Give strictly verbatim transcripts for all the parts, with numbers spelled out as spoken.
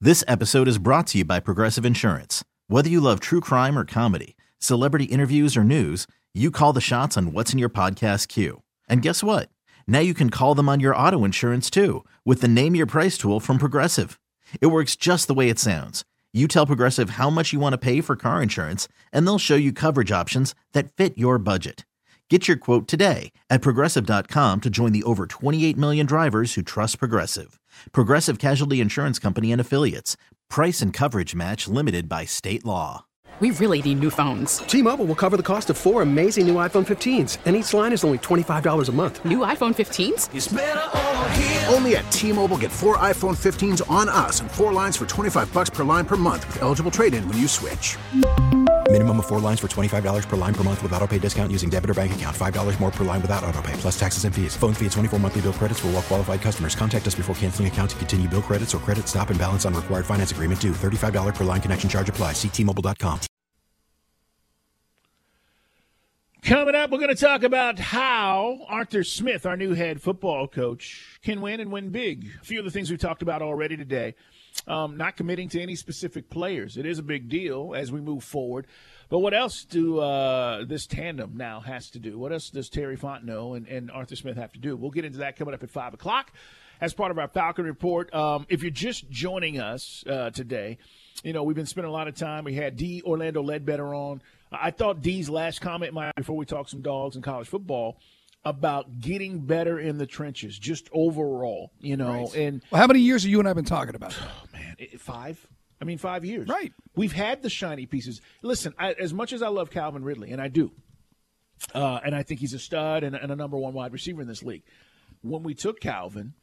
This episode is brought to you by Progressive Insurance. Whether you love true crime or comedy, celebrity interviews or news, you call the shots on what's in your podcast queue. And guess what? Now you can call them on your auto insurance too with the Name Your Price tool from Progressive. It works just the way it sounds. You tell Progressive how much you want to pay for car insurance, and they'll show you coverage options that fit your budget. Get your quote today at Progressive dot com to join the over twenty-eight million drivers who trust Progressive. Progressive Casualty Insurance Company and Affiliates. Price and coverage match limited by state law. We really need new phones. T-Mobile will cover the cost of four amazing new iPhone fifteens, and each line is only twenty-five dollars a month. New iPhone fifteens? It's better over here. Only at T-Mobile, get four iPhone fifteens on us and four lines for twenty-five bucks per line per month with eligible trade-in when you switch. Minimum of four lines for twenty-five dollars per line per month with autopay discount using debit or bank account. five dollars more per line without autopay, plus taxes and fees. Phone fee at twenty-four monthly bill credits for well-qualified customers. Contact us before canceling account to continue bill credits or credit stop and balance on required finance agreement due. thirty-five dollars per line connection charge applies. See T Mobile dot com. Coming up, we're going to talk about how Arthur Smith, our new head football coach, can win and win big. A few of the things we talked about already today. Um, not committing to any specific players. It is a big deal as we move forward. But what else do uh, this tandem now has to do? What else does Terry Fontenot and, and Arthur Smith have to do? We'll get into that coming up at five o'clock as part of our Falcon Report. Um, if you're just joining us uh, today, you know, we've been spending a lot of time. We had D. Orlando Ledbetter on. I thought D's last comment might, before we talk some dogs and college football, about getting better in the trenches, just overall, you know. Right. And well, how many years have you and I been talking about that? Oh, man, it, five? I mean, five years. Right. We've had the shiny pieces. Listen, I, as much as I love Calvin Ridley, and I do, uh, and I think he's a stud and, and a number one wide receiver in this league, when we took Calvin,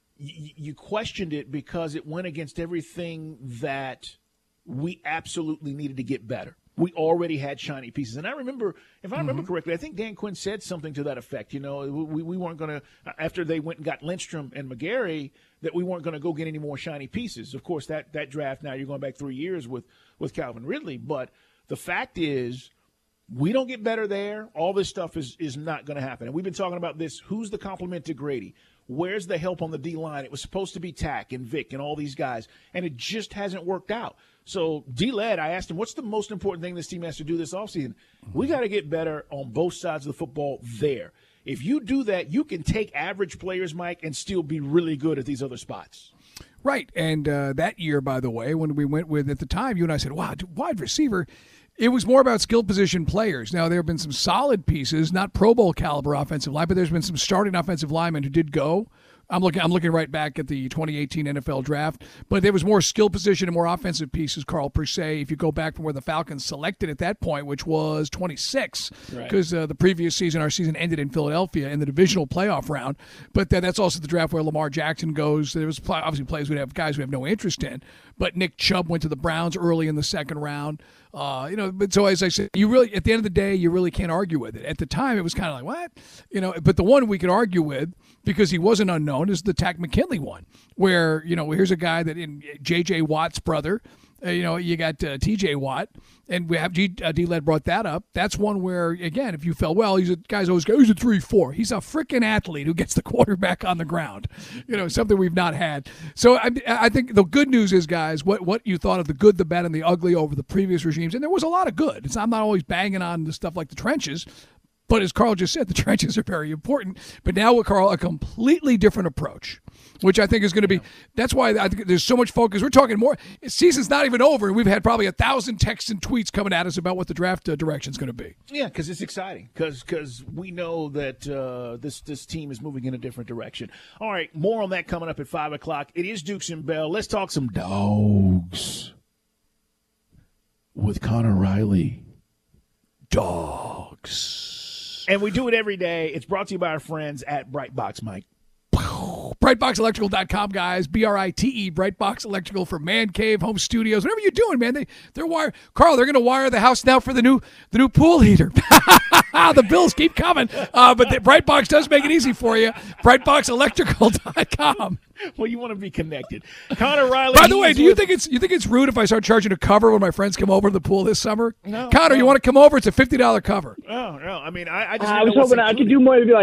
y- you questioned it because it went against everything that we absolutely needed to get better. We already had shiny pieces. And I remember, if I remember mm-hmm. correctly, I think Dan Quinn said something to that effect. You know, we, we weren't going to, after they went and got Lindstrom and McGarry, that we weren't going to go get any more shiny pieces. Of course, that, that draft now, you're going back three years with, with Calvin Ridley. But the fact is, we don't get better there. All this stuff is, is not going to happen. And we've been talking about this. Who's the complement to Grady? Where's the help on the D-line? It was supposed to be Tack and Vic and all these guys, and it just hasn't worked out. So D-Led, I asked him, what's the most important thing this team has to do this offseason? We got to get better on both sides of the football there. If you do that, you can take average players, Mike, and still be really good at these other spots. Right, and uh, that year, by the way, when we went with, at the time, you and I said, wow, wide receiver, it was more about skill position players. Now, there have been some solid pieces, not Pro Bowl caliber offensive line, but there's been some starting offensive linemen who did go. I'm looking I'm looking right back at the twenty eighteen N F L draft, but there was more skill position and more offensive pieces, Carl, per se, if you go back from where the Falcons selected at that point, which was twenty-six, because right. uh, the previous season, our season ended in Philadelphia in the divisional playoff round, but that, that's also the draft where Lamar Jackson goes. There was obviously players we'd have guys we have no interest in, but Nick Chubb went to the Browns early in the second round. Uh, you know, but so as I said, you really, at the end of the day, you really can't argue with it. At the time, it was kind of like, what? You know, but the one we could argue with, because he wasn't unknown, is the Takk McKinley one, where, you know, here's a guy that in J J. Watt's brother, uh, you know, you got uh, T J. Watt, and we have G, uh, D-Led brought that up. That's one where, again, if you felt, well, he's a guy's always go, he's a three four. He's a freaking athlete who gets the quarterback on the ground. You know, something we've not had. So I, I think the good news is, guys, what, what you thought of the good, the bad, and the ugly over the previous regimes, and there was a lot of good. It's, I'm not always banging on the stuff like the trenches, but as Carl just said, the trenches are very important. But now with Carl, a completely different approach, which I think is going to be, that's why I think there's so much focus. We're talking more, season's not even over, and we've had probably a thousand texts and tweets coming at us about what the draft uh, direction is going to be. Yeah, because it's exciting, because we know that uh, this, this team is moving in a different direction. All right, more on that coming up at five o'clock. It is Dukes and Bell. Let's talk some dogs with Connor Riley. Dogs. And we do it every day. It's brought to you by our friends at Brightbox, Mike. Brightbox Electrical dot com, guys. B R I T E, Brightbox Electrical for Man Cave, home studios, whatever you're doing, man. They, they're wire. Carl, they're going to wire the house now for the new the new pool heater. The bills keep coming. Uh, but the, Brightbox does make it easy for you. Brightbox Electrical dot com. Well, you want to be connected. Connor Riley. By the way, do you with... think it's you think it's rude if I start charging a cover when my friends come over to the pool this summer? No. Connor, no. you want to come over? It's a fifty dollars cover. Oh, no. I mean, I, I just uh, I was hoping I could do more to be like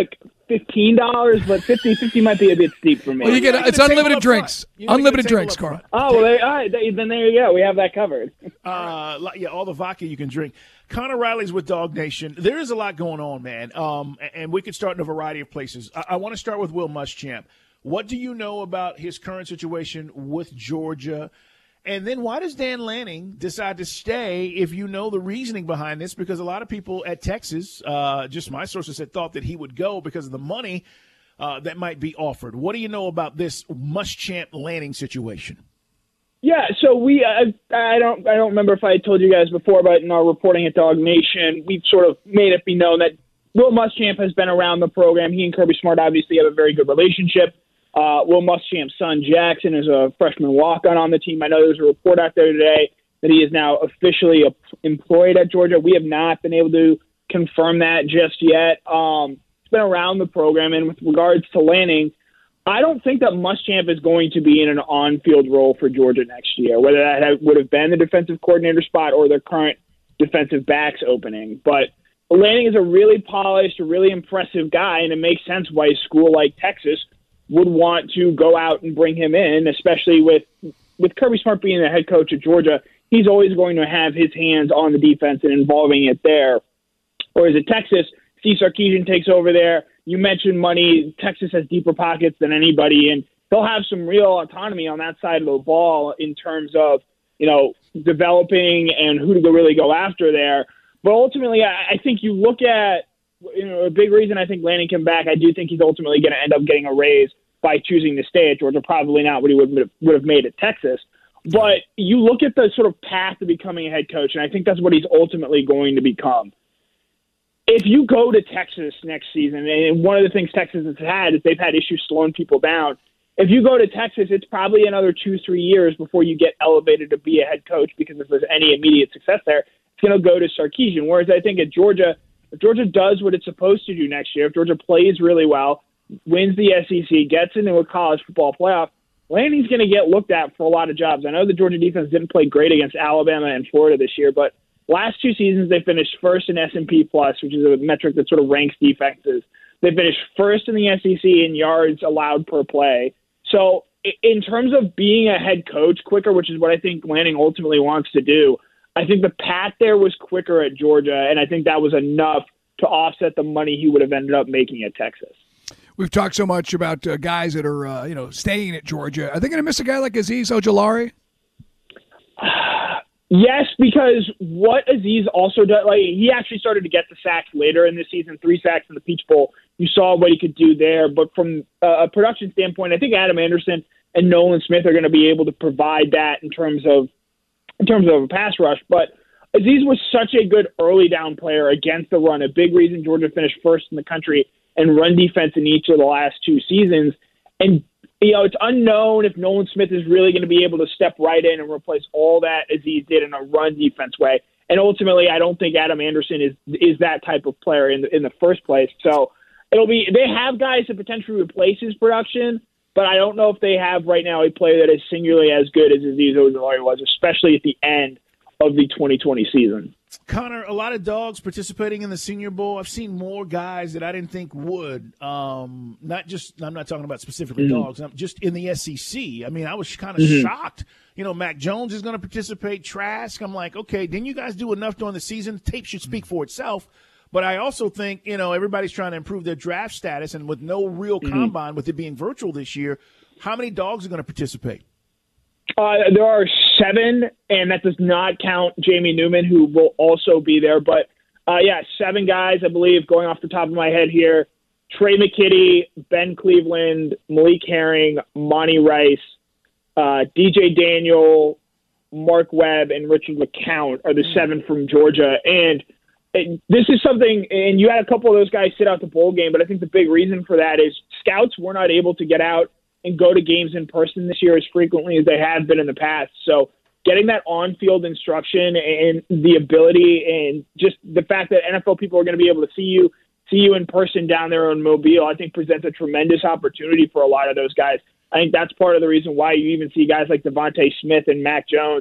fifteen dollars, but fifty, fifty might be a bit steep for me. Well, you get it's unlimited drinks. Unlimited drinks, Carl. Oh, well, there, all right, then there you go. We have that covered. Uh, yeah, all the vodka you can drink. Connor Riley's with Dog Nation. There is a lot going on, man, um, and we could start in a variety of places. I, I want to start with Will Muschamp. What do you know about his current situation with Georgia? And then why does Dan Lanning decide to stay if you know the reasoning behind this? Because a lot of people at Texas, uh, just my sources, had thought that he would go because of the money uh, that might be offered. What do you know about this Muschamp Lanning situation? Yeah, so we I, I don't I don't remember if I told you guys before, but in our reporting at Dog Nation, we've sort of made it be known that Will Muschamp has been around the program. He and Kirby Smart obviously have a very good relationship. Uh, Will Muschamp's son, Jackson, is a freshman walk-on on the team. I know there was a report out there today that he is now officially employed at Georgia. We have not been able to confirm that just yet. Um, it's been around the program, and with regards to Lanning, I don't think that Muschamp is going to be in an on-field role for Georgia next year, whether that have, would have been the defensive coordinator spot or their current defensive backs opening. But Lanning is a really polished, a really impressive guy, and it makes sense why a school like Texas would want to go out and bring him in, especially with with Kirby Smart being the head coach at Georgia. He's always going to have his hands on the defense and involving it there. Whereas at Texas, Steve Sarkisian takes over there. You mentioned money. Texas has deeper pockets than anybody, and they'll have some real autonomy on that side of the ball in terms of, you know, developing and who to go really go after there. But ultimately, I, I think you look at, you know, a big reason I think Lanning came back, I do think he's ultimately going to end up getting a raise by choosing to stay at Georgia. Probably not what he would have, would have made at Texas. But you look at the sort of path to becoming a head coach, and I think that's what he's ultimately going to become. If you go to Texas next season, and one of the things Texas has had is they've had issues slowing people down. If you go to Texas, it's probably another two, three years before you get elevated to be a head coach, because if there's any immediate success there, it's going to go to Sarkisian. Whereas I think at Georgia, if Georgia does what it's supposed to do next year, if Georgia plays really well, wins the S E C, gets into a college football playoff, Lanning's going to get looked at for a lot of jobs. I know the Georgia defense didn't play great against Alabama and Florida this year, but last two seasons they finished first in S and P Plus, which is a metric that sort of ranks defenses. They finished first in the S E C in yards allowed per play. So in terms of being a head coach quicker, which is what I think Lanning ultimately wants to do, I think the path there was quicker at Georgia, and I think that was enough to offset the money he would have ended up making at Texas. We've talked so much about uh, guys that are, uh, you know, staying at Georgia. Are they going to miss a guy like Azeez Ojulari? Yes, because what Azeez also does, like, he actually started to get the sacks later in the season, three sacks in the Peach Bowl. You saw what he could do there. But from uh, a production standpoint, I think Adam Anderson and Nolan Smith are going to be able to provide that in terms of in terms of a pass rush. But Azeez was such a good early down player against the run, a big reason Georgia finished first in the country and run defense in each of the last two seasons. And, you know, it's unknown if Nolan Smith is really going to be able to step right in and replace all that Azeez did in a run defense way. And ultimately, I don't think Adam Anderson is is that type of player in the, in the first place. So it'll be, they have guys to potentially replace his production, but I don't know if they have right now a player that is singularly as good as Azeez Ojulari was, especially at the end of the twenty twenty season. Connor, a lot of dogs participating in the Senior Bowl. I've seen more guys that I didn't think would. Um, not just, I'm not talking about specifically mm-hmm. dogs, I'm just in the S E C. I mean, I was kind of mm-hmm. shocked. You know, Mac Jones is going to participate, Trask. I'm like, okay, didn't you guys do enough during the season? The tape should speak for itself. But I also think, you know, everybody's trying to improve their draft status, and with no real mm-hmm. combine, with it being virtual this year, how many dogs are going to participate? Uh, there are seven, and that does not count Jamie Newman, who will also be there. But, uh, yeah, seven guys, I believe, going off the top of my head here. Trey McKitty, Ben Cleveland, Malik Herring, Monty Rice, uh, D J Daniel, Mark Webb, and Richard LeCount are the seven from Georgia. And it, this is something, and you had a couple of those guys sit out the bowl game, but I think the big reason for that is scouts were not able to get out and go to games in person this year as frequently as they have been in the past. So getting that on-field instruction and the ability and just the fact that N F L people are going to be able to see you, see you in person down there in Mobile, I think presents a tremendous opportunity for a lot of those guys. I think that's part of the reason why you even see guys like Devontae Smith and Mac Jones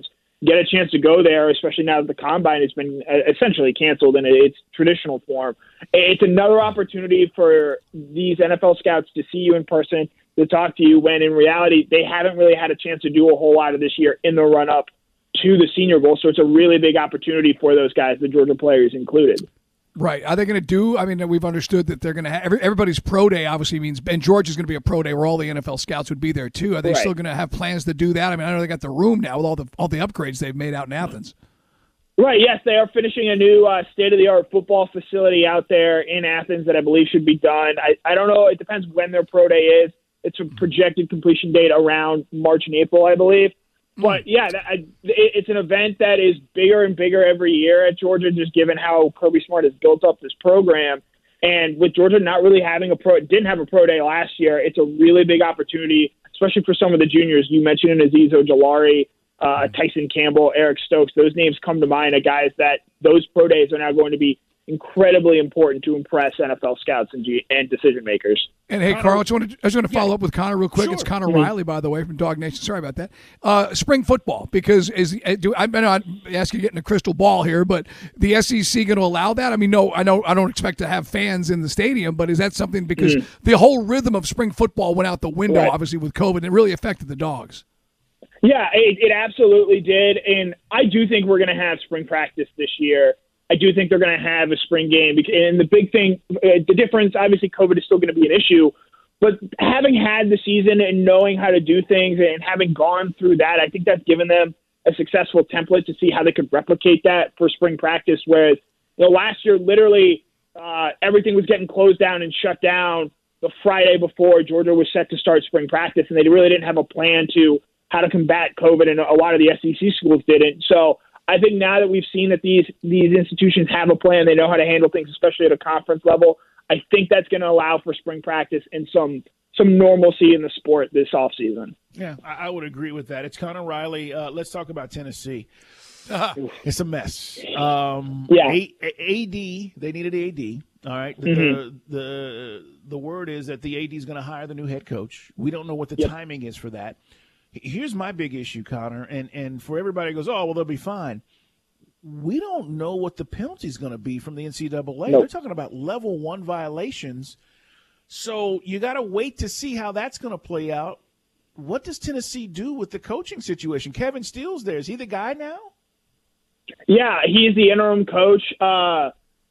get a chance to go there, especially now that the Combine has been essentially canceled in its traditional form. It's another opportunity for these N F L scouts to see you in person, to talk to you, when in reality they haven't really had a chance to do a whole lot of this year in the run-up to the Senior Bowl. So it's a really big opportunity for those guys, the Georgia players included. Right. Are they going to do, I mean, we've understood that they're going to have, every, everybody's pro day obviously means, and Georgia's going to be a pro day where all the N F L scouts would be there too. Are they right. still going to have plans to do that? I mean, I know they got the room now with all the all the upgrades they've made out in Athens. Right, yes, they are finishing a new uh, state-of-the-art football facility out there in Athens that I believe should be done. I, I don't know, it depends when their pro day is. It's a projected completion date around March and April, I believe. But, yeah, that, I, it, it's an event that is bigger and bigger every year at Georgia, just given how Kirby Smart has built up this program. And with Georgia not really having a pro, didn't have a pro day last year, it's a really big opportunity, especially for some of the juniors. You mentioned Azeez Ojulari, uh, Tyson Campbell, Eric Stokes. Those names come to mind of guys that those pro days are now going to be incredibly important to impress N F L scouts and, G- and decision makers. And hey, Carl, I just want to, I just want to follow yeah. up with Connor real quick. Sure. It's Connor Mm-hmm. Riley, by the way, from Dog Nation. Sorry about that. Uh, spring football, because is do I'm not asking you to get in a crystal ball here, but the S E C going to allow that? I mean, no, I know I don't expect to have fans in the stadium, but is that something because mm-hmm. the whole rhythm of spring football went out the window, right. obviously with COVID, and it really affected the Dogs. Yeah, it, it absolutely did, and I do think we're going to have spring practice this year. I do think they're going to have a spring game. And the big thing, uh, the difference, obviously COVID is still going to be an issue, but having had the season and knowing how to do things and having gone through that, I think that's given them a successful template to see how they could replicate that for spring practice. Whereas, you know, last year, literally uh, everything was getting closed down and shut down the Friday before Georgia was set to start spring practice, and they really didn't have a plan to how to combat COVID, and a lot of the S E C schools didn't. So I think now that we've seen that these these institutions have a plan, they know how to handle things, especially at a conference level, I think that's going to allow for spring practice and some some normalcy in the sport this offseason. Yeah, I, I would agree with that. It's Connor Riley. Uh, let's talk about Tennessee. Uh, it's a mess. Um, yeah. A- A D, they needed A D. All right. The, mm-hmm. the, the, the word is that the A D is going to hire the new head coach. We don't know what the yep. timing is for that. Here's my big issue, Connor, and, and for everybody who goes, oh, well, they'll be fine. We don't know what the penalty is going to be from the N C double A. Nope. They're talking about level one violations. So you got to wait to see how that's going to play out. What does Tennessee do with the coaching situation? Kevin Steele's there. Is he the guy now? Yeah, he's the interim coach. Uh,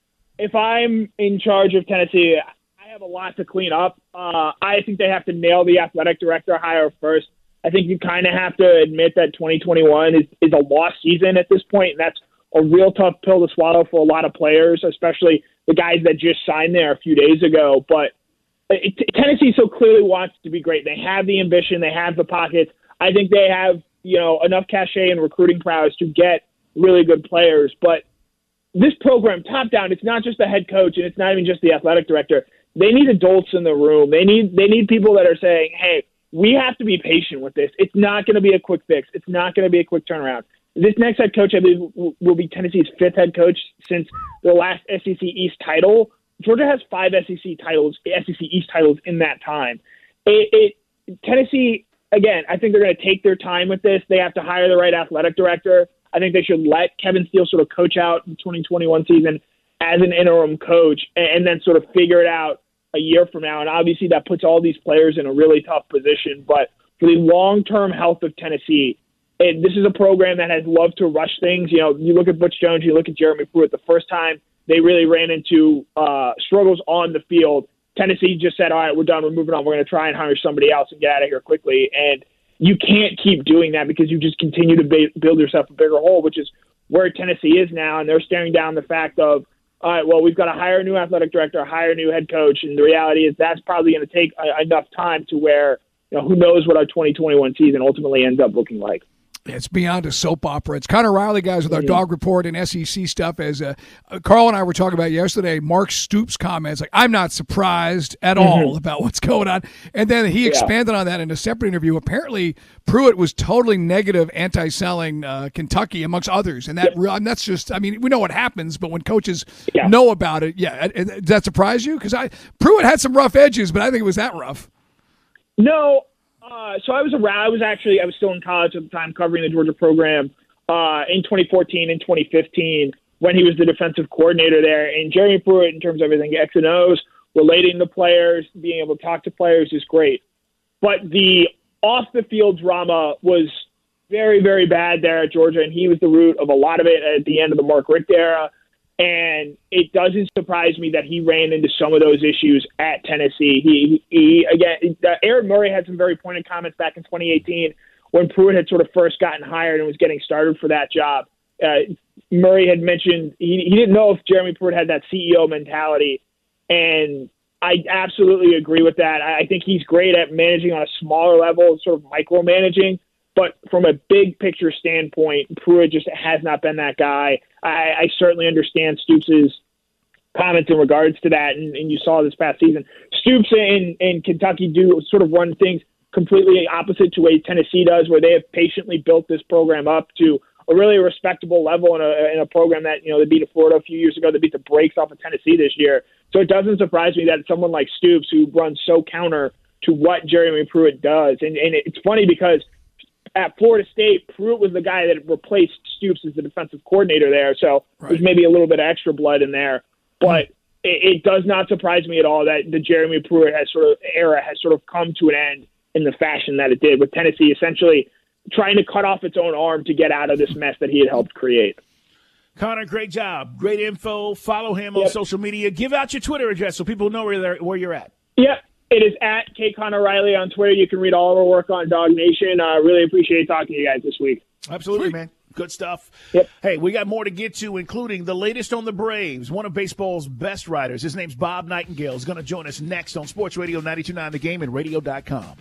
if I'm in charge of Tennessee, I have a lot to clean up. Uh, I think they have to nail the athletic director hire first. I think you kind of have to admit that twenty twenty-one is, is a lost season at this point, and that's a real tough pill to swallow for a lot of players, especially the guys that just signed there a few days ago. But it, Tennessee so clearly wants to be great. They have the ambition. They have the pockets. I think they have, you know, enough cachet and recruiting prowess to get really good players. But this program, top down, it's not just the head coach, and it's not even just the athletic director. They need adults in the room. They need they need people that are saying, hey, we have to be patient with this. It's not going to be a quick fix. It's not going to be a quick turnaround. This next head coach, I believe, will be Tennessee's fifth head coach since the last S E C East title. Georgia has five S E C titles, S E C East titles in that time. It, it, Tennessee, again, I think they're going to take their time with this. They have to hire the right athletic director. I think they should let Kevin Steele sort of coach out the twenty twenty-one season as an interim coach and, and then sort of figure it out a year from now. And obviously that puts all these players in a really tough position. But for the long-term health of Tennessee, it, this is a program that has loved to rush things. You know, you look at Butch Jones, you look at Jeremy Pruitt, the first time they really ran into uh, struggles on the field, Tennessee just said, all right, we're done, we're moving on, we're going to try and hire somebody else and get out of here quickly. And you can't keep doing that because you just continue to ba- build yourself a bigger hole, which is where Tennessee is now. And they're staring down the fact of, all right, well, we've got to hire a new athletic director, hire a new head coach, and the reality is that's probably going to take a, enough time to where, you know, who knows what our twenty twenty-one season ultimately ends up looking like. It's beyond a soap opera. It's Connor Riley, guys, with our Dog Report and S E C stuff. As uh, Carl and I were talking about yesterday, Mark Stoops' comments, like, I'm not surprised at mm-hmm. all about what's going on. And then he expanded yeah. on that in a separate interview. Apparently, Pruitt was totally negative, anti-selling uh, Kentucky, amongst others. And that yeah. and that's just, I mean, we know what happens, but when coaches yeah. know about it, yeah. Does that surprise you? Because I Pruitt had some rough edges, but I think it was that rough. No. Uh, so I was around. I was actually I was still in college at the time, covering the Georgia program. uh, in twenty fourteen and twenty fifteen when he was the defensive coordinator there. And Jeremy Pruitt, in terms of everything X and O's, relating to players, being able to talk to players is great. But the off-the-field drama was very, very bad there at Georgia, and he was the root of a lot of it at the end of the Mark Richt era. And it doesn't surprise me that he ran into some of those issues at Tennessee. He, he again, Aaron Murray had some very pointed comments back in twenty eighteen when Pruitt had sort of first gotten hired and was getting started for that job. Uh, Murray had mentioned he, he didn't know if Jeremy Pruitt had that C E O mentality, and I absolutely agree with that. I think he's great at managing on a smaller level, sort of micromanaging. But from a big picture standpoint, Pruitt just has not been that guy. I, I certainly understand Stoops' comments in regards to that, and, and you saw this past season. Stoops and, and Kentucky do sort of run things completely opposite to what Tennessee does, where they have patiently built this program up to a really respectable level in a, in a program that, you know, they beat Florida a few years ago. They beat the brakes off of Tennessee this year. So it doesn't surprise me that someone like Stoops, who runs so counter to what Jeremy Pruitt does, and, and it's funny because at Florida State, Pruitt was the guy that replaced Stoops as the defensive coordinator there, so right. There's maybe a little bit of extra blood in there. But mm-hmm. it, it does not surprise me at all that the Jeremy Pruitt has sort of era has sort of come to an end in the fashion that it did, with Tennessee essentially trying to cut off its own arm to get out of this mess that he had helped create. Connor, great job. Great info. Follow him yep. on social media. Give out your Twitter address so people know where, they're, where you're at. Yep. It is at K. Connor Riley on Twitter. You can read all of our work on Dog Nation. I uh, really appreciate talking to you guys this week. Absolutely, man. Good stuff. Yep. Hey, we got more to get to, including the latest on the Braves. One of baseball's best writers. His name's Bob Nightingale. Is going to join us next on Sports Radio ninety-two point nine The Game and radio dot com.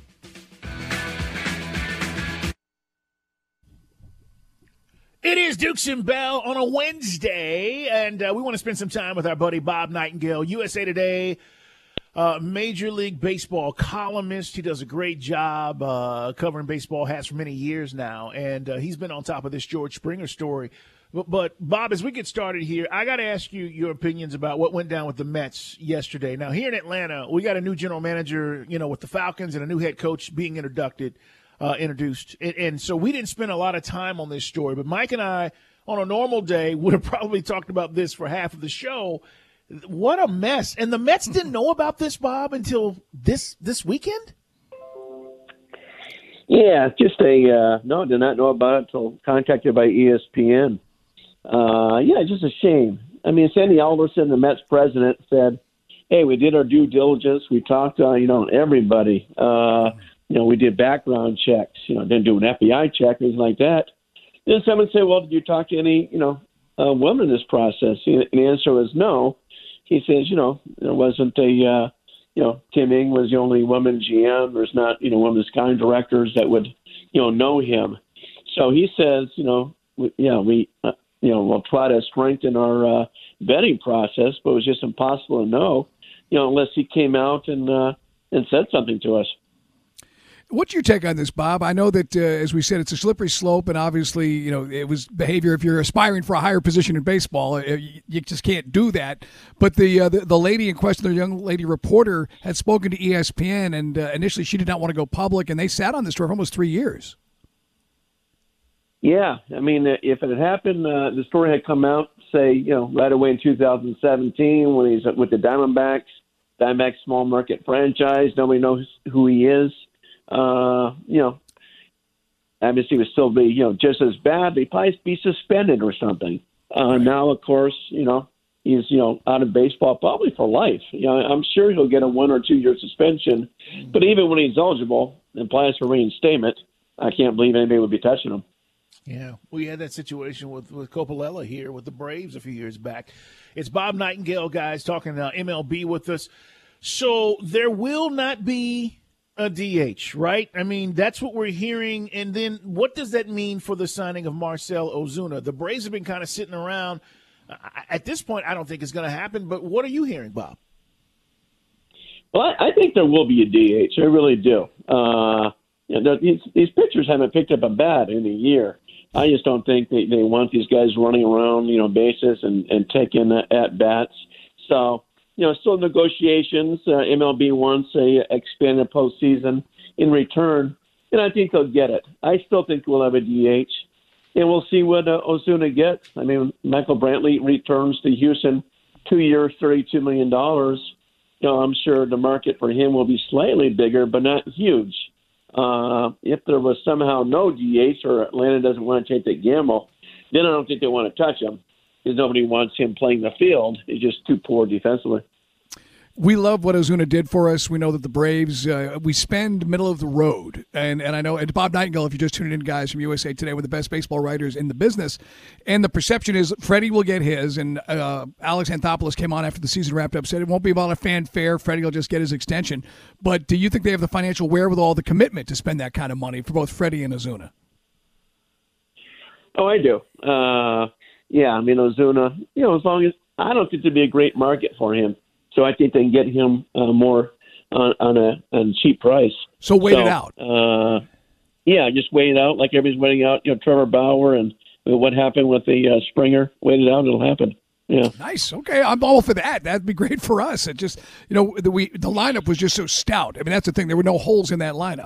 It is Dukes and Bell on a Wednesday, and uh, we want to spend some time with our buddy Bob Nightingale, U S A Today Uh, Major League Baseball columnist. He does a great job uh, covering baseball, has for many years now, and uh, he's been on top of this George Springer story. But, but, Bob, as we get started here, I got to ask you your opinions about what went down with the Mets yesterday. Now, here in Atlanta, we got a new general manager, you know, with the Falcons, and a new head coach being introduced, uh, introduced. And, and so we didn't spend a lot of time on this story, but Mike and I, on a normal day, would have probably talked about this for half of the show. What a mess. And the Mets didn't know about this, Bob, until this this weekend? Yeah, just a uh, – no, did not know about it until contacted by E S P N. Uh, yeah, just a shame. I mean, Sandy Alderson, the Mets president, said, hey, we did our due diligence. We talked to, you know, everybody. Uh, you know, we did background checks. You know, didn't do an F B I check, anything like that. Then someone said, well, did you talk to any, you know, uh, women in this process? And the answer was no. He says, you know, there wasn't a, uh, you know, Kim Ng was the only woman G M. There's not, you know, one of the scouting directors that would, you know, know him. So he says, you know, we, yeah, we, uh, you know, we'll try to strengthen our uh, vetting process, but it was just impossible to know, you know, unless he came out and uh, and said something to us. What's your take on this, Bob? I know that, uh, as we said, it's a slippery slope, and obviously, you know, it was behavior. If you're aspiring for a higher position in baseball, you, you just can't do that. But the, uh, the the lady in question, the young lady reporter, had spoken to E S P N, and uh, initially she did not want to go public, and they sat on this story for almost three years. Yeah, I mean, if it had happened, uh, the story had come out, say, you know, right away in two thousand seventeen when he's with the Diamondbacks, Diamondbacks small market franchise. Nobody knows who he is. Uh, you know, obviously would still be, you know, just as bad. He'd probably be suspended or something. Uh, now, of course, you know, he's, you know, out of baseball probably for life. You know, I'm sure he'll get a one or two year suspension. But even when he's eligible and applies for reinstatement, I can't believe anybody would be touching him. Yeah, we had that situation with, with Coppola here with the Braves a few years back. It's Bob Nightingale, guys, talking uh, M L B with us. So there will not be a D H, right? I mean, that's what we're hearing. And then what does that mean for the signing of Marcell Ozuna? The Braves have been kind of sitting around. At this point, I don't think it's going to happen. But what are you hearing, Bob? Well, I think there will be a D H. I really do. Uh, you know, these, these pitchers haven't picked up a bat in a year. I just don't think they, they want these guys running around, you know, bases and, and taking at bats. So, you know, still negotiations. Uh, M L B wants a expanded postseason in return, and I think they'll get it. I still think we'll have a D H. and we'll see what uh, Ozuna gets. I mean, Michael Brantley returns to Houston, two years, thirty-two million dollars. You know, I'm sure the market for him will be slightly bigger, but not huge. Uh, if there was somehow no D H or Atlanta doesn't want to take the gamble, then I don't think they want to touch him because nobody wants him playing the field. He's just too poor defensively. We love what Ozuna did for us. We know that the Braves, uh, we spend middle of the road. And and I know, and Bob Nightingale, if you're just tuning in, guys, from U S A Today, one of the best baseball writers in the business. And the perception is Freddie will get his. And uh, Alex Anthopoulos came on after the season wrapped up, said it won't be about a fanfare. Freddie will just get his extension. But do you think they have the financial wherewithal, the commitment to spend that kind of money for both Freddie and Ozuna? Oh, I do. Uh, yeah, I mean, Ozuna, you know, as long as I don't think there'd be a great market for him. So I think they can get him uh, more on, on a on cheap price. So wait so, it out. Uh, yeah, just wait it out like everybody's waiting out. You know, Trevor Bauer and what happened with the uh, Springer. Wait it out; it'll happen. Yeah. Nice. Okay, I'm all for that. That'd be great for us. It just, you know, the we the lineup was just so stout. I mean, that's the thing. There were no holes in that lineup.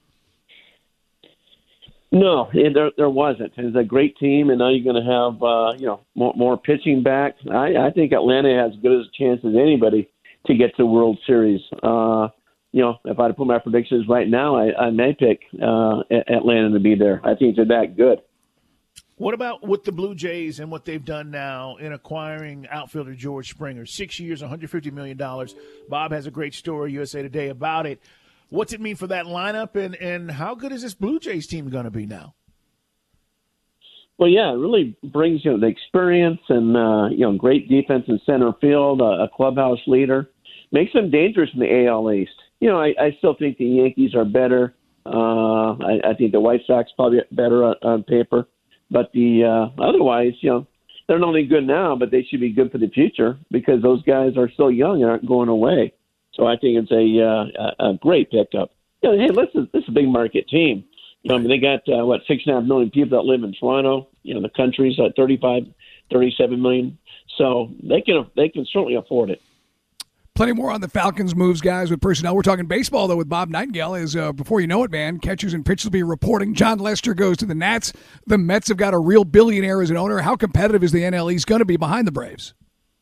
No, there there wasn't. It's a great team, and now you're going to have uh, you know more, more pitching back. I, I think Atlanta has as good a chance as anybody to get to the World Series. Uh, you know, if I had to put my predictions right now, I, I may pick uh, Atlanta to be there. I think they're that good. What about with the Blue Jays and what they've done now in acquiring outfielder George Springer? Six years, one hundred fifty million dollars. Bob has a great story, U S A Today, about it. What's it mean for that lineup, and, and how good is this Blue Jays team going to be now? Well, yeah, it really brings, you know, the experience and, uh, you know, great defense in center field, uh, a clubhouse leader. Makes them dangerous in the A L East. You know, I, I still think the Yankees are better. Uh, I, I think the White Sox probably better on, on paper. But the uh, otherwise, you know, they're not only good now, but they should be good for the future because those guys are still young and aren't going away. So I think it's a uh, a great pickup. You know, hey, listen, this is a big market team. You know, I mean, they got uh, what six and a half million people that live in Toronto. You know, the country's at thirty-five, thirty-seven million. So they can they can certainly afford it. Plenty more on the Falcons moves, guys, with personnel. We're talking baseball, though, with Bob Nightingale. Is uh, before you know it, man, catchers and pitchers will be reporting. John Lester goes to the Nats. The Mets have got a real billionaire as an owner. How competitive is the N L East going to be behind the Braves?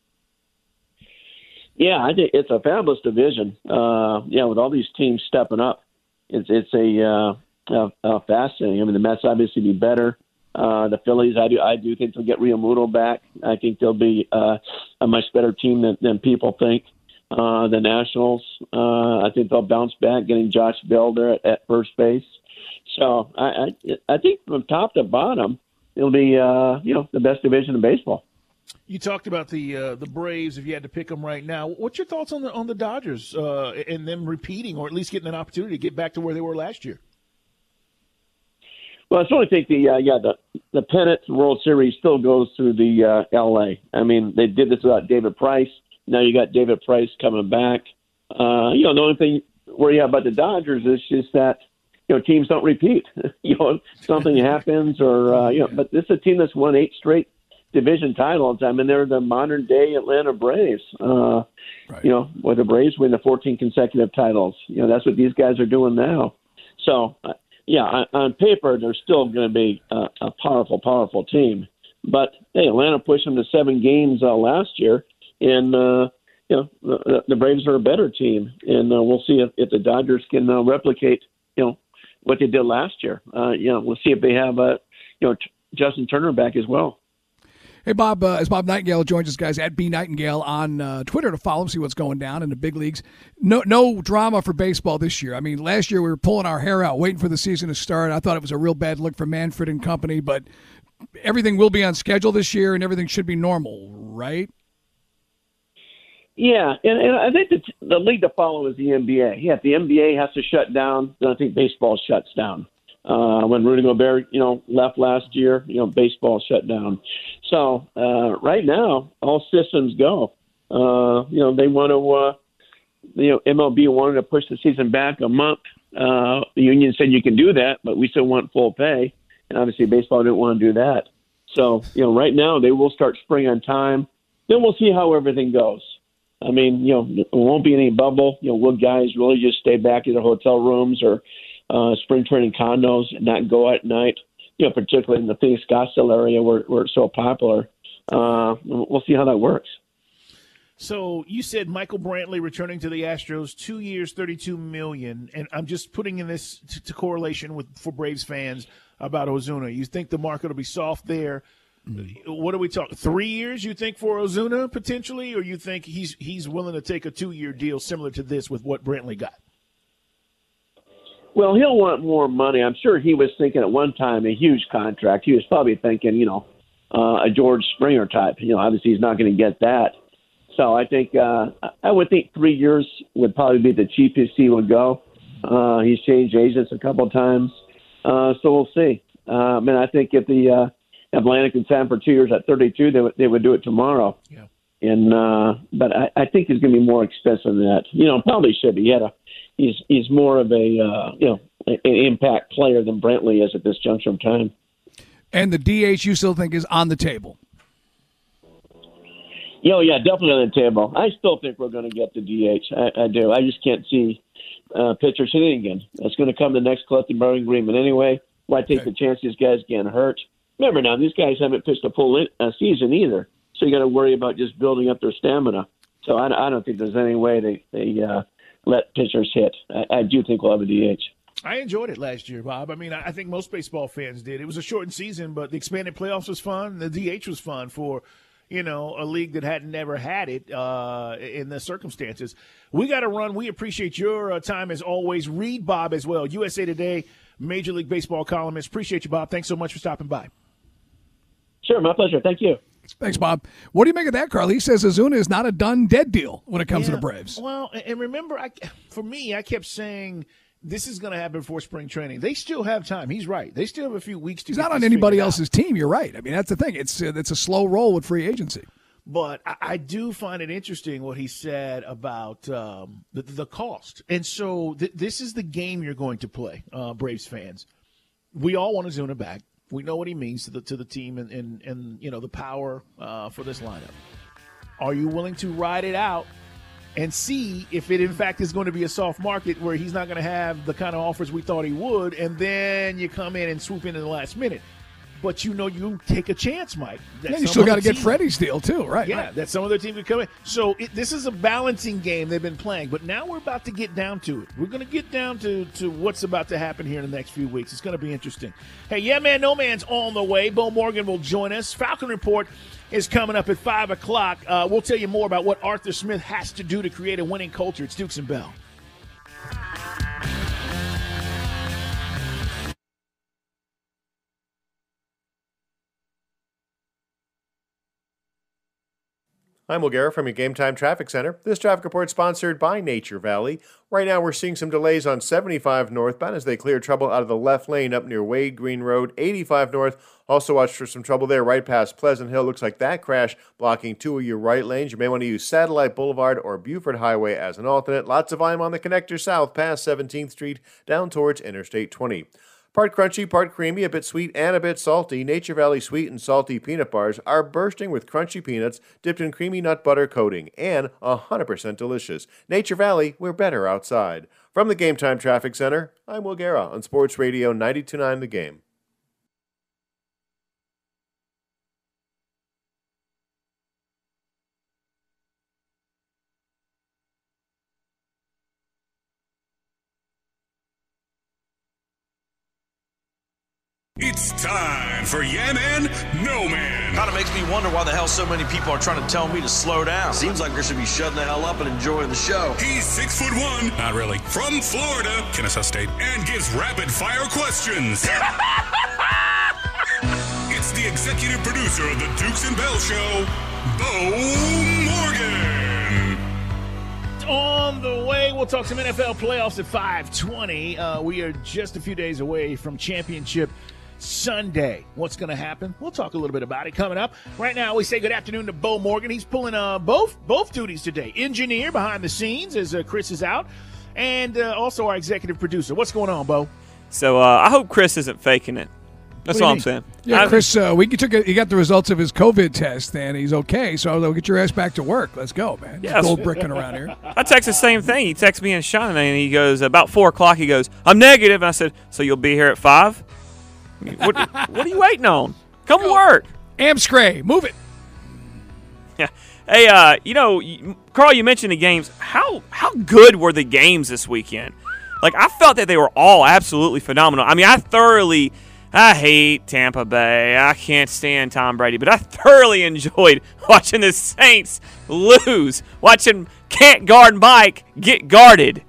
Yeah, I think it's a fabulous division. Uh, yeah, with all these teams stepping up, it's it's a uh, uh, uh, fascinating. I mean, the Mets obviously be better. Uh, the Phillies, I do I do think they'll get Realmuto back. I think they'll be uh, a much better team than, than people think. Uh, the Nationals, uh, I think they'll bounce back, getting Josh Bell there at, at first base. So I, I I think from top to bottom, it'll be uh, you know the best division in baseball. You talked about the uh, the Braves. If you had to pick them right now, what's your thoughts on the on the Dodgers uh, and them repeating, or at least getting an opportunity to get back to where they were last year? Well, I certainly think the uh, yeah the the pennant World Series still goes through the uh, L A. I mean, they did this without David Price. Now you got David Price coming back. Uh, you know, the only thing worry about the Dodgers is just that you know teams don't repeat. you know, something happens, or uh, you know, but this is a team that's won eight straight division titles. I mean, they're the modern day Atlanta Braves. Uh, right. You know, where the Braves win the fourteen consecutive titles. You know, that's what these guys are doing now. So, uh, yeah, on, on paper, they're still going to be uh, a powerful, powerful team. But hey, Atlanta pushed them to seven games uh, last year, and uh, you know the, the Braves are a better team, and uh, we'll see if, if the Dodgers can uh, replicate you know what they did last year. Uh, you know, we'll see if they have uh, you know Justin Turner back as well. Hey, Bob, uh, as Bob Nightingale joins us, guys, at B Nightingale on uh, Twitter to follow him, see what's going down in the big leagues. No no drama for baseball this year. I mean, last year we were pulling our hair out, waiting for the season to start. I thought it was a real bad look for Manfred and company, but everything will be on schedule this year, and everything should be normal, right? Yeah, and, and I think the, the league to follow is the N B A. Yeah, if the N B A has to shut down, then I think baseball shuts down. Uh, when Rudy Gobert, you know, left last year, you know, baseball shut down. So uh, right now, all systems go. Uh, you know, they want to, uh, you know, M L B wanted to push the season back a month. Uh, the union said you can do that, but we still want full pay. And obviously baseball didn't want to do that. So, you know, right now they will start spring on time. Then we'll see how everything goes. I mean, you know, there won't be any bubble. You know, will guys really just stay back in their hotel rooms or Uh, spring training condos and not go at night? you know, particularly in the Phoenix Scottsdale area where, where it's so popular. Uh, we'll see how that works. So you said Michael Brantley returning to the Astros, two years, thirty-two million dollars, and I'm just putting in this to, to correlation with for Braves fans about Ozuna. You think the market will be soft there? Mm-hmm. What are we talking? Three years? You think for Ozuna potentially, or you think he's he's willing to take a two-year deal similar to this with what Brantley got? Well, he'll want more money. I'm sure he was thinking at one time a huge contract. He was probably thinking, you know, uh, a George Springer type. You know, obviously he's not going to get that. So I think uh, I would think three years would probably be the cheapest he would go. Uh, he's changed agents a couple of times, uh, so we'll see. Uh, I mean, I think if the uh, Atlantic and Sam for two years at thirty-two, they would they would do it tomorrow. Yeah. And uh, but I, I think he's going to be more expensive than that. You know, probably should be. He had a he's he's more of a uh, you know an impact player than Brantley is at this juncture of time. And the D H you still think is on the table? Yeah, yeah, definitely on the table. I still think we're going to get the D H. I, I do. I just can't see uh, pitchers hitting again. That's going to come the next collective bargaining agreement anyway. Why take okay. the chance these guys getting hurt? Remember now, these guys haven't pitched a full in, uh, season either, so you got to worry about just building up their stamina. So I, I don't think there's any way they they uh, let pitchers hit. I, I do think we'll have a D H. I enjoyed it last year, Bob. I mean, I think most baseball fans did. It was a shortened season, but the expanded playoffs was fun. The D H was fun for, you know, a league that had never had it uh, in the circumstances. We got to run. We appreciate your uh, time as always. Read Bob as well. U S A Today, Major League Baseball columnist. Appreciate you, Bob. Thanks so much for stopping by. Sure, my pleasure. Thank you. Thanks, Bob. What do you make of that, Carl? He says Ozuna is not a done dead deal when it comes yeah, to the Braves. Well, and remember, I, for me, I kept saying this is going to happen before spring training. They still have time. He's right. They still have a few weeks to He's get not on this anybody figured else's out. team. You're right. I mean, that's the thing. It's uh, it's a slow roll with free agency. But I, I do find it interesting what he said about um, the, the cost. And so th- this is the game you're going to play, uh, Braves fans. We all want Ozuna back. We know what he means to the to the team and, and, and you know, the power uh, for this lineup. Are you willing to ride it out and see if it, in fact, is going to be a soft market where he's not going to have the kind of offers we thought he would, and then you come in and swoop in in the last minute? But you know you take a chance, Mike. Yeah, you still got to get Freddie's deal, too, right? Yeah, right. that some other team could come in. So it, this is a balancing game they've been playing. But now we're about to get down to it. We're going to get down to, to what's about to happen here in the next few weeks. It's going to be interesting. Hey, yeah, man, no man's on the way. Bo Morgan will join us. Falcon Report is coming up at five o'clock. Uh, we'll tell you more about what Arthur Smith has to do to create a winning culture. It's Dukes and Bell. I'm Will Guerra from your Game Time Traffic Center. This traffic report is sponsored by Nature Valley. Right now we're seeing some delays on seventy-five northbound as they clear trouble out of the left lane up near Wade Green Road. eighty-five north, also watch for some trouble there right past Pleasant Hill. Looks like that crash blocking two of your right lanes. You may want to use Satellite Boulevard or Buford Highway as an alternate. Lots of volume on the connector south past seventeenth Street down towards Interstate twenty. Part crunchy, part creamy, a bit sweet and a bit salty, Nature Valley Sweet and Salty Peanut Bars are bursting with crunchy peanuts dipped in creamy nut butter coating and one hundred percent delicious. Nature Valley, we're better outside. From the Game Time Traffic Center, I'm Will Guerra on Sports Radio ninety-two point nine The Game. It's time for Yeah Man, No Man. Kind of makes me wonder why the hell so many people are trying to tell me to slow down. Seems like there should be shutting the hell up and enjoying the show. He's six foot one. Not really. From Florida, Kennesaw State, and gives rapid fire questions. It's the executive producer of the Dukes and Bell Show, Bo Morgan. On the way, we'll talk some N F L playoffs at five twenty. Uh, we are just a few days away from championship Sunday. What's going to happen? We'll talk a little bit about it coming up. Right now, we say good afternoon to Bo Morgan. He's pulling uh, both both duties today. Engineer behind the scenes as uh, Chris is out, and uh, also our executive producer. What's going on, Bo? So uh, I hope Chris isn't faking it. That's all I'm saying. Yeah, Chris, uh, we took a, he got the results of his COVID test, and he's okay. So we'll get your ass back to work. Let's go, man. Yeah, gold bricking around here. I text the same thing. He texts me and Sean, and he goes, about four o'clock, he goes, I'm negative. And I said, so you'll be here at five? What, what are you waiting on? Come work. Amscray, move it. Yeah. Hey, uh, you know, Carl, you mentioned the games. How how good were the games this weekend? Like, I felt that they were all absolutely phenomenal. I mean, I thoroughly, I hate Tampa Bay. I can't stand Tom Brady, but I thoroughly enjoyed watching the Saints lose, watching can't guard Mike get guarded.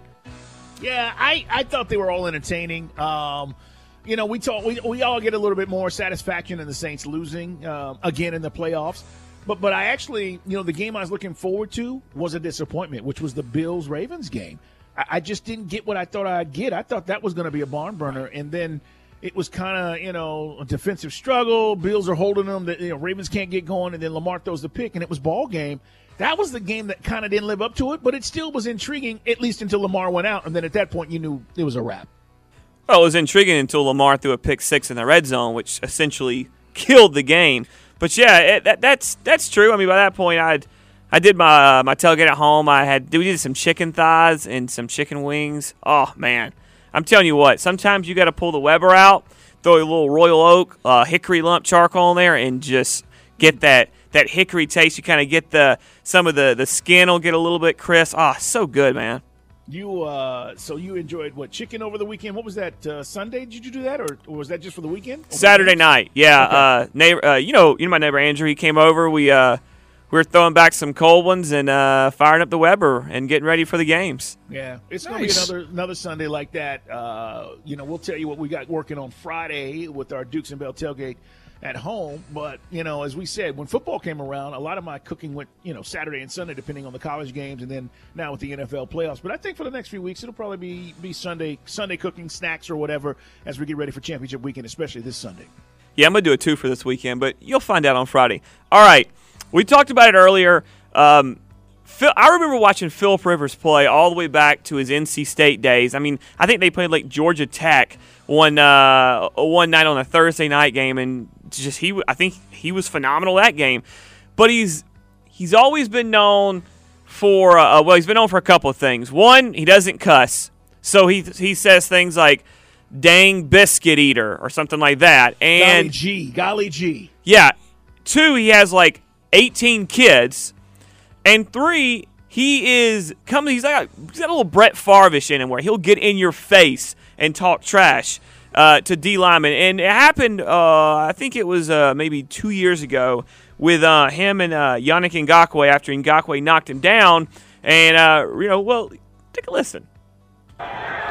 Yeah, I, I thought they were all entertaining. Um, you know, we talk, we we all get a little bit more satisfaction in the Saints losing um, again in the playoffs. But but I actually, you know, the game I was looking forward to was a disappointment, which was the Bills-Ravens game. I, I just didn't get what I thought I'd get. I thought that was going to be a barn burner, and then it was kind of, you know, a defensive struggle. Bills are holding them. The, you know, Ravens can't get going, and then Lamar throws the pick, and it was ball game. That was the game that kind of didn't live up to it, but it still was intriguing, at least until Lamar went out, and then at that point you knew it was a wrap. Well, it was intriguing until Lamar threw a pick six in the red zone, which essentially killed the game. But yeah, it, that, that's that's true. I mean, by that point, I I did my uh, my tailgate at home. I had we did some chicken thighs and some chicken wings. Oh man, I'm telling you what. Sometimes you got to pull the Weber out, throw a little Royal Oak uh, hickory lump charcoal in there, and just get that that hickory taste. You kind of get the some of the the skin will get a little bit crisp. Oh, so good, man. You uh, so you enjoyed what, chicken over the weekend? What was that, uh, Sunday? Did you do that, or, or was that just for the weekend? Saturday night, yeah. Okay. Uh, neighbor, uh, you know, you know my neighbor Andrew. He came over. We uh, we were throwing back some cold ones and uh, firing up the Weber and getting ready for the games. Yeah, it's Nice. gonna be another another Sunday like that. Uh, you know, we'll tell you what we got working on Friday with our Dukes and Bell tailgate at home. But, you know, as we said, when football came around, a lot of my cooking went, you know, Saturday and Sunday, depending on the college games, and then now with the N F L playoffs. But I think for the next few weeks, it'll probably be, be Sunday Sunday cooking, snacks or whatever, as we get ready for championship weekend, especially this Sunday. Yeah, I'm going to do a two for this weekend, but you'll find out on Friday. All right, we talked about it earlier. Um, Phil, I remember watching Philip Rivers play all the way back to his N C State days. I mean, I think they played like Georgia Tech one uh, one night on a Thursday night game, and just he, I think he was phenomenal that game. But he's he's always been known for uh, well, he's been known for a couple of things. One, he doesn't cuss, so he he says things like "dang biscuit eater" or something like that. And golly gee, golly gee. Yeah. Two, he has like eighteen kids. And three, he is coming. He's like he's got a little Brett Favre-ish in him, where he'll get in your face and talk trash uh, to D linemen. And it happened. Uh, I think it was uh, maybe two years ago with uh, him and uh, Yannick Ngakoue after Ngakoue knocked him down. And uh, you know, well, take a listen. He's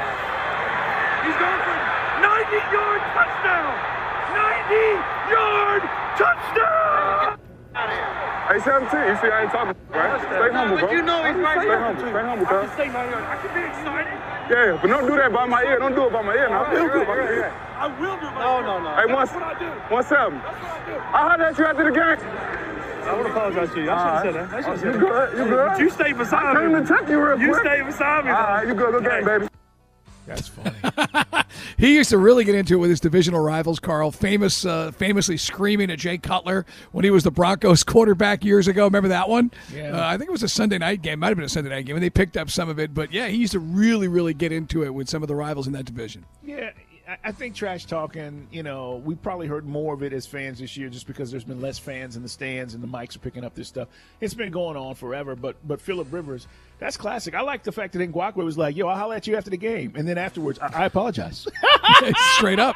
going for ninety-yard touchdown. ninety-yard touchdown. Hey, seventeen, you see I ain't talking, right? Stay humble, bro. But you know he's right Stay here. humble, stay humble, bro. I can say ninety-yard. I can be excited. Yeah, but don't do that by my ear. Don't do it by my ear now. Don't do it by my ear. I will do it by my ear. No, no, no. Hey, one, That's what I do. one seven. That's what I do. I hollered at you after the game. I would apologize to you. I should have said that. I should have said You that. good? You good? But you stay beside I me. came to check you real You quick. stay beside me. All right, you good? Good game, baby. That's funny. He used to really get into it with his divisional rivals, Carl, famous, uh, famously screaming at Jay Cutler when he was the Broncos quarterback years ago. Remember that one? Yeah. Uh, I think it was a Sunday night game. Might have been a Sunday night game, and they picked up some of it. But, yeah, he used to really, really get into it with some of the rivals in that division. Yeah, I- I think trash talking, you know, we probably heard more of it as fans this year just because there's been less fans in the stands and the mics are picking up this stuff. It's been going on forever, but but Phillip Rivers, that's classic. I like the fact that Ngakoue was like, yo, I'll holler at you after the game. And then afterwards, I, I apologize. Straight up.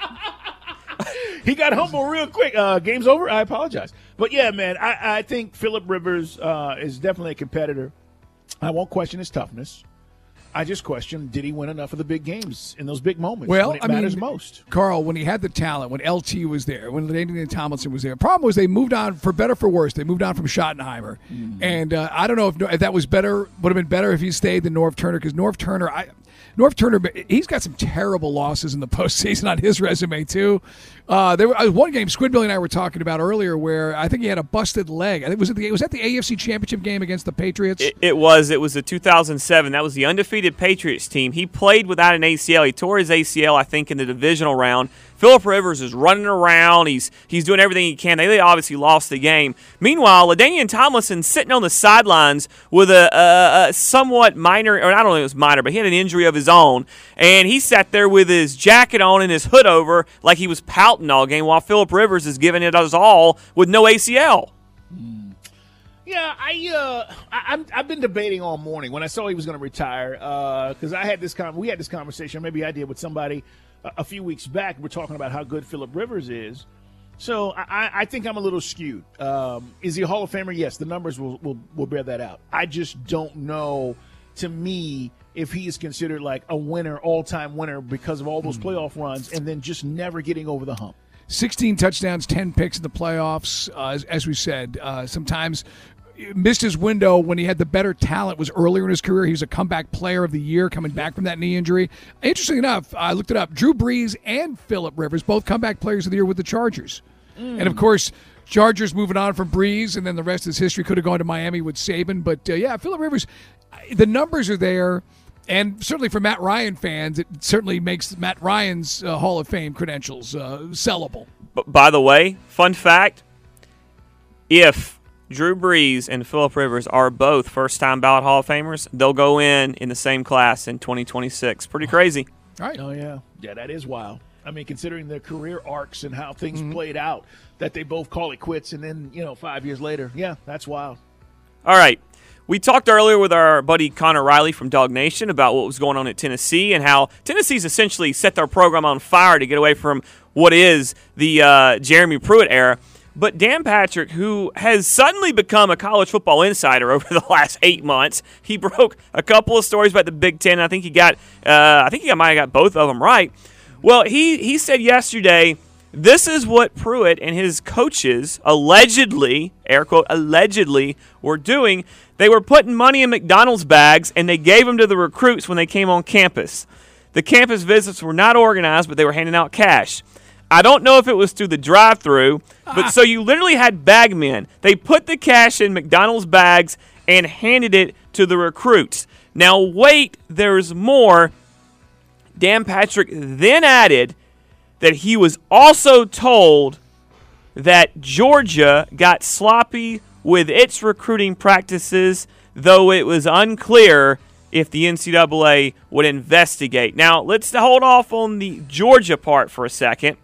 He got humble real quick. Uh, game's over. I apologize. But, yeah, man, I, I think Phillip Rivers uh, is definitely a competitor. I won't question his toughness. I just question, did he win enough of the big games in those big moments Well, when it I matters mean, most? Carl, when he had the talent, when L T was there, when LaDainian Tomlinson was there, problem was they moved on, for better or for worse, they moved on from Schottenheimer. Mm-hmm. And uh, I don't know if, if that was better, would have been better if he stayed than Norv Turner, because Norv Turner, I, Norv Turner, he's got some terrible losses in the postseason on his resume, too. Uh, there was one game Squidbilly and I were talking about earlier where I think he had a busted leg. I think was it the was that the A F C Championship game against the Patriots? It, it was. It was the two thousand seven. That was the undefeated Patriots team. He played without an A C L. He tore his A C L, I think, in the divisional round. Phillip Rivers is running around. He's he's doing everything he can. They obviously lost the game. Meanwhile, LaDainian Tomlinson sitting on the sidelines with a, a, a somewhat minor, or I don't know if it was minor, but he had an injury of his own. And he sat there with his jacket on and his hood over like he was pouting all game while Phillip Rivers is giving it us all with no A C L. Yeah, I, uh, I I'm, I've been debating all morning when I saw he was going to retire because uh, I had this con- we had this conversation, maybe I did with somebody a, a few weeks back. We're talking about how good Phillip Rivers is. So I, I think I'm a little skewed. Um, is he a Hall of Famer? Yes, the numbers will, will, will bear that out. I just don't know, to me, if he is considered like a winner, all-time winner because of all those playoff runs and then just never getting over the hump. sixteen touchdowns, ten picks in the playoffs. Uh, as, as we said, uh, sometimes missed his window when he had the better talent was earlier in his career. He was a comeback player of the year coming back from that knee injury. Interesting enough, I looked it up. Drew Brees and Phillip Rivers, both comeback players of the year with the Chargers. Mm. And, of course, Chargers moving on from Brees, and then the rest of his history could have gone to Miami with Saban. But, uh, yeah, Phillip Rivers, the numbers are there. And certainly for Matt Ryan fans, it certainly makes Matt Ryan's uh, Hall of Fame credentials uh, sellable. But by the way, fun fact, if Drew Brees and Phillip Rivers are both first-time ballot Hall of Famers, they'll go in in the same class in twenty twenty-six. Pretty crazy. All right. Oh, yeah. Yeah, that is wild. I mean, considering their career arcs and how things mm-hmm. played out, that they both call it quits, and then, you know, five years later, yeah, that's wild. All right. We talked earlier with our buddy Connor Riley from Dog Nation about what was going on at Tennessee and how Tennessee's essentially set their program on fire to get away from what is the uh, Jeremy Pruitt era. But Dan Patrick, who has suddenly become a college football insider over the last eight months, he broke a couple of stories about the Big Ten. I think he got, uh, I think he might have got both of them right. Well, he he said yesterday, this is what Pruitt and his coaches allegedly, air quote, allegedly were doing. They were putting money in McDonald's bags, and they gave them to the recruits when they came on campus. The campus visits were not organized, but they were handing out cash. I don't know if it was through the drive-thru, but so you literally had bagmen. They put the cash in McDonald's bags and handed it to the recruits. Now, wait, there's more. Dan Patrick then added that he was also told that Georgia got sloppy with its recruiting practices, though it was unclear if the N C double A would investigate. Now, let's hold off on the Georgia part for a second.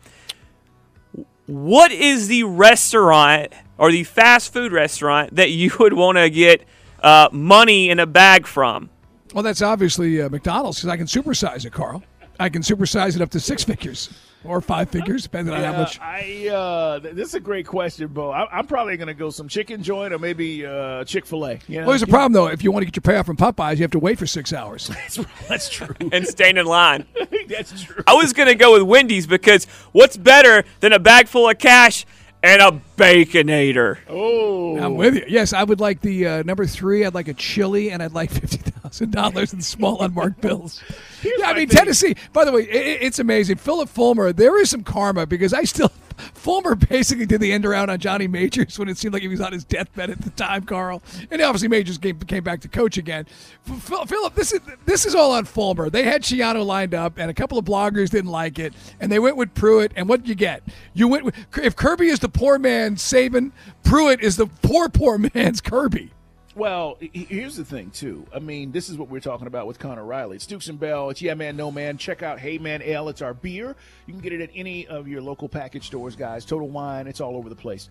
What is the restaurant or the fast food restaurant that you would want to get uh, money in a bag from? Well, that's obviously uh, McDonald's, because I can supersize it, Carl. I can supersize it up to six figures or five figures, depending yeah, on how much. I uh, this is a great question, Bo. I, I'm probably going to go some chicken joint or maybe uh, Chick-fil-A. You know? Well, there's a problem, though. If you want to get your payoff from Popeyes, you have to wait for six hours. that's, that's true. And stand in line. That's true. I was going to go with Wendy's because what's better than a bag full of cash and a Baconator? Oh. I'm with you. Yes, I would like the uh, number three. I'd like a chili, and I'd like fifty thousand dollars in small unmarked bills. Yeah, I mean, thing. Tennessee, by the way, it, it's amazing. Philip Fulmer, there is some karma because I still – Fulmer basically did the end around on Johnny Majors when it seemed like he was on his deathbed at the time, Carl. And obviously Majors came, came back to coach again. Philip, this is this is all on Fulmer. They had Schiano lined up, and a couple of bloggers didn't like it, and they went with Pruitt. And what did you get? You went with, if Kirby is the poor man's Saban, Pruitt is the poor, poor man's Kirby. Well, here's the thing, too. I mean, this is what we're talking about with Connor Riley. It's Dukes and Bell. It's Yeah Man, No Man. Check out Hey Man Ale. It's our beer. You can get it at any of your local package stores, guys. Total Wine. It's all over the place.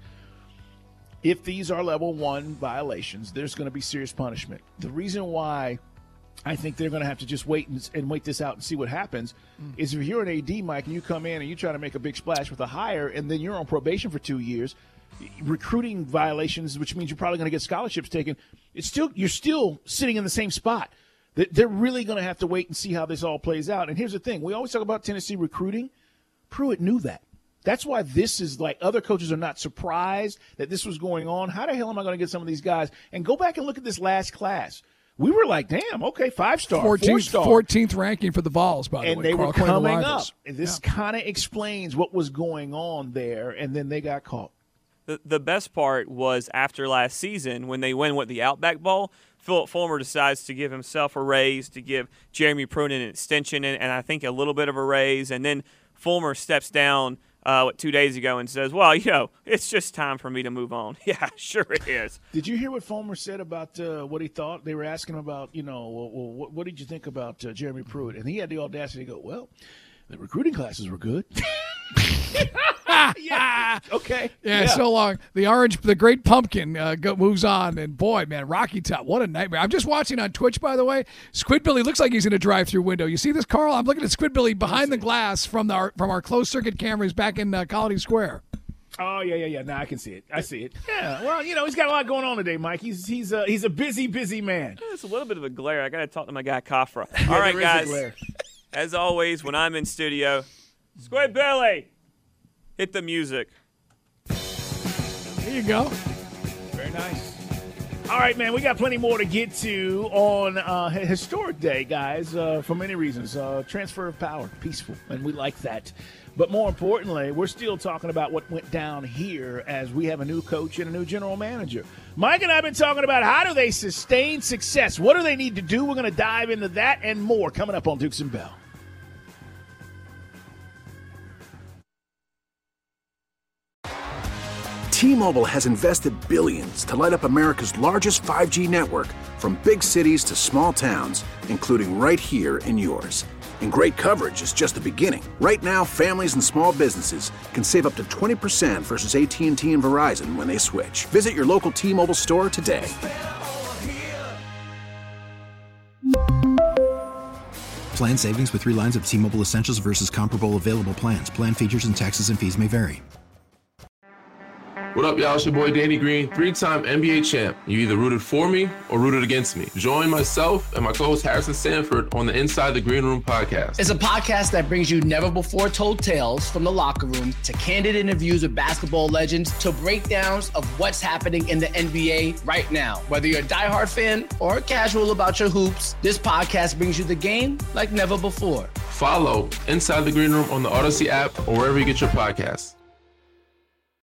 If these are level one violations, there's going to be serious punishment. The reason why I think they're going to have to just wait and, and wait this out and see what happens mm. is if you're an A D, Mike, and you come in and you try to make a big splash with a hire, and then you're on probation for two years – recruiting violations, which means you're probably going to get scholarships taken, it's still you're still sitting in the same spot. They're really going to have to wait and see how this all plays out. And here's the thing. We always talk about Tennessee recruiting. Pruitt knew that. That's why this is like other coaches are not surprised that this was going on. How the hell am I going to get some of these guys? And go back and look at this last class. We were like, damn, okay, five-star, four-star. fourteenth ranking for the Vols, by the and way. And they Carl, were coming up. And this yeah. kind of explains what was going on there, and then they got caught. The, the best part was after last season when they win what the Outback Bowl, Philip Fulmer decides to give himself a raise, to give Jeremy Pruitt an extension and, and I think a little bit of a raise, and then Fulmer steps down uh, what, two days ago and says, well, you know, it's just time for me to move on. Yeah, sure it is. Did you hear what Fulmer said about uh, what he thought? They were asking him about, you know, well, well, what, what did you think about uh, Jeremy Pruitt? And he had the audacity to go, well, the recruiting classes were good. yeah. Okay. Yeah, yeah. So long. The orange, the great pumpkin uh, go, moves on, and boy, man, Rocky Top, what a nightmare! I'm just watching on Twitch, by the way. Squidbilly looks like he's in a drive-through window. You see this, Carl? I'm looking at Squidbilly behind the glass from the, our from our closed-circuit cameras back in uh, Colony Square. Oh yeah, yeah, yeah. Now I can see it. I see it. Yeah. Well, you know, he's got a lot going on today, Mike. He's he's uh, he's a busy, busy man. It's a little bit of a glare. I got to talk to my guy Kafra. All right, guys. As always, when I'm in studio, Squidbilly, hit the music. There you go. Very nice. All right, man, we got plenty more to get to on uh, historic day, guys, uh, for many reasons. Uh, transfer of power, peaceful, and we like that. But more importantly, we're still talking about what went down here as we have a new coach and a new general manager. Mike and I have been talking about how do they sustain success? What do they need to do? We're going to dive into that and more coming up on Dukes and Bell. T-Mobile has invested billions to light up America's largest five G network, from big cities to small towns, including right here in yours. And great coverage is just the beginning. Right now, families and small businesses can save up to twenty percent versus A T and T and Verizon when they switch. Visit your local T-Mobile store today. Plan savings with three lines of T-Mobile Essentials versus comparable available plans. Plan features and taxes and fees may vary. What up, y'all? It's your boy Danny Green, three-time N B A champ. You either rooted for me or rooted against me. Join myself and my co-host Harrison Sanford on the Inside the Green Room podcast. It's a podcast that brings you never-before-told tales from the locker room to candid interviews with basketball legends to breakdowns of what's happening in the N B A right now. Whether you're a diehard fan or casual about your hoops, this podcast brings you the game like never before. Follow Inside the Green Room on the Odyssey app or wherever you get your podcasts.